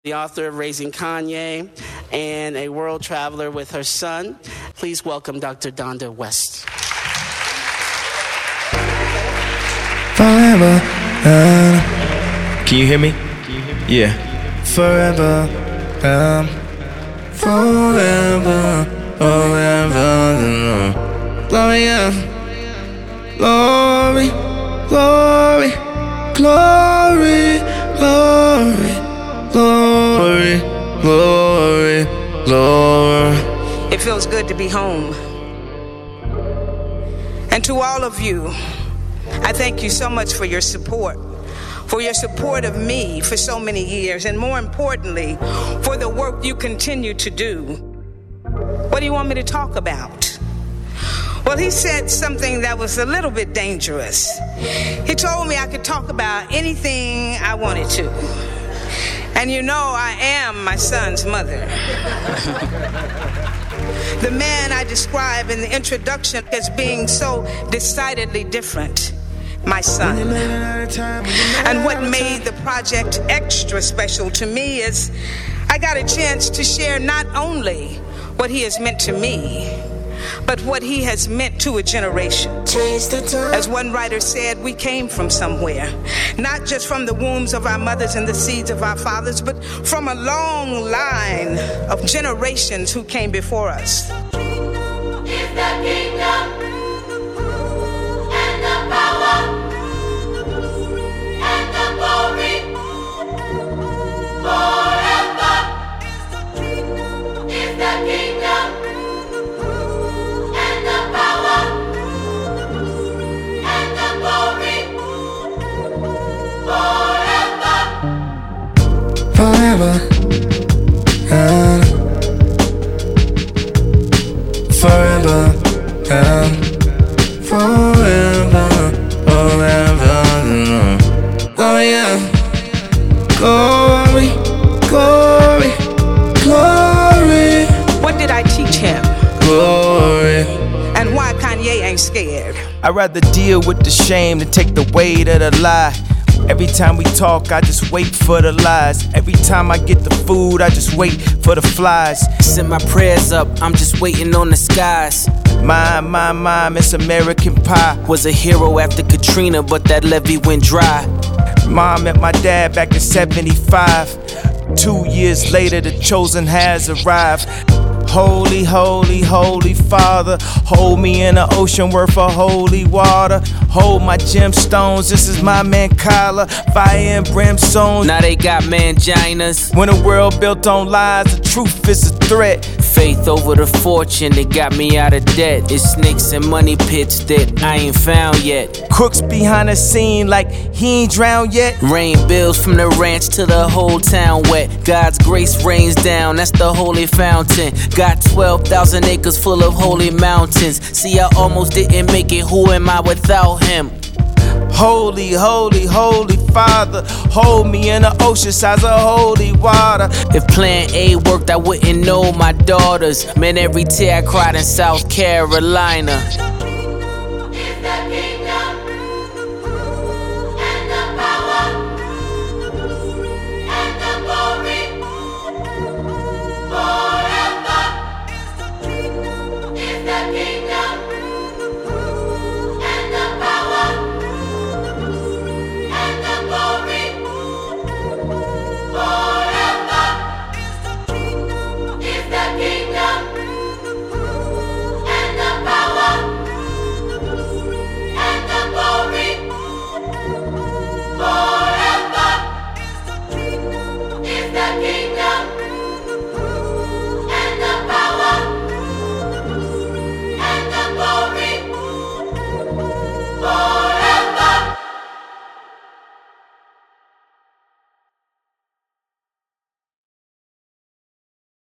the author of Raising Kanye, and a world traveler with her son. Please welcome Dr. Donda West. Forever, Can you hear me? Yeah. forever, forever, forever. Glory, glory, glory, glory, glory, glory, glory, glory. It feels good to be home. And to all of you, I thank you so much for your support of me for so many years, and more importantly, for the work you continue to do. What do you want me to talk about? Well, he said something that was a little bit dangerous. He told me I could talk about anything I wanted to. And you know, I am my son's mother. The man I describe in the introduction as being so decidedly different, my son. And what made the project extra special to me is I got a chance to share not only what he has meant to me, but what he has meant to a generation. As one writer said, we came from somewhere, not just from the wombs of our mothers and the seeds of our fathers, but from a long line of generations who came before us. Is the kingdom and the power and the glory forever. Is the kingdom and the power and the glory forever. Forever, forever, forever, forever. Glory, glory, glory, glory, What did I teach him? glory. And why Kanye ain't scared? I'd rather deal with the shame than take the weight of the lie. Every time we talk, I just wait for the lies. Every time I get the food, I just wait for the flies. Send my prayers up, I'm just waiting on the skies. My, Miss American Pie. Was a hero after Katrina, but that levee went dry. Mom met my dad back in 75. 2 years later, the chosen has arrived. Holy, holy, holy Father, hold me in an ocean worth of holy water. Hold my gemstones, this is my man Kyla. Fire and brimstone. Now they got manginas. When a world built on lies, the truth is a threat. Faith over the fortune that got me out of debt. It's snakes and money pits that I ain't found yet. Crooks behind the scene like he ain't drowned yet. Rain bills from the ranch to the whole town wet. God's grace rains down, that's the holy fountain. Got 12,000 acres full of holy mountains. See, I almost didn't make it, who am I without him? Holy, holy, holy Father, hold me in the ocean size of holy water. If plan A worked, I wouldn't know my daughters. Man, every tear I cried in South Carolina.